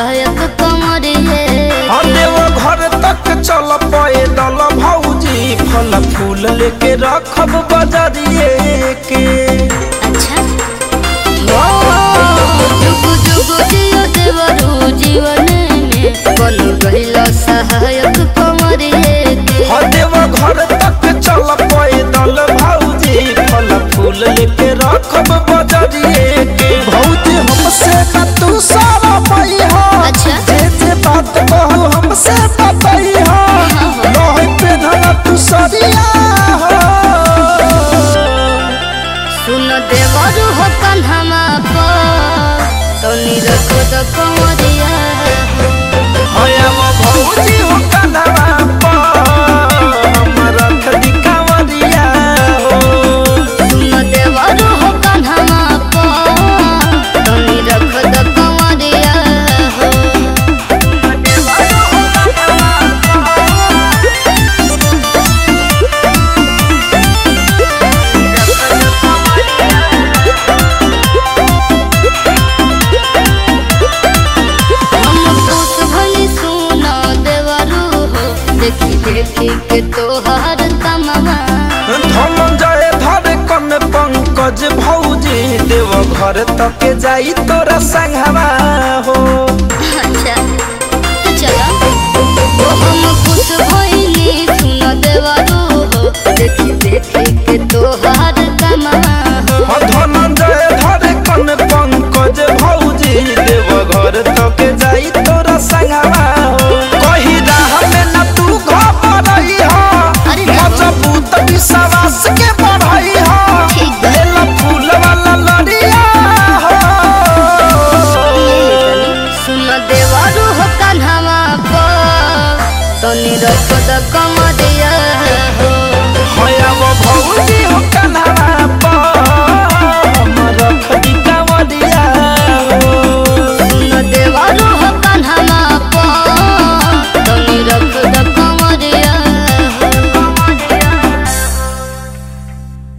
सहायक कमरिए देव घर तक चल पैदल भौजी फल फूल लेके रखब बजरिए के। अच्छा जुग जुग जियो देवरू जीवन में बन गइल सहायक कमरिए के। देव घर तक चल पैदल भौजी फल फूल लेके रखब बजरिए के। भौजी हमसे न तू सारा पई हो अच्छा जे बात कहू हमसे बताई हो लोहे पे धरा तू सरिया हो। सुन देवरू हो कन्हमा पर तनी रख द कमरिया होया वो भौजी हो कन्हवा पर हम रख दी कंवरिया हो। सुन देवरू हो कन्हमा पर तनी रख द कमरिया हो। देखी देखी के तोहार तमवा धनंजय धर कन पंकज भौजी देव घर तक जाई तोरा संगवा हो। अच्छा तो चलो तो हम खुश भइली सुन देवरू हो देखी देखी के तोहार तमवा हो। धनंजय धर कन पंकज भौजी देव घर तक जाई तोरा संगवा हो। कही राह में न तू घबरई हो अरे मजबूत विश्वास के बढ़ई हो। ठीक है। लेला फूल वाला लड़िया हो। सुन देवरू हो कन्हवा पर तनी रख द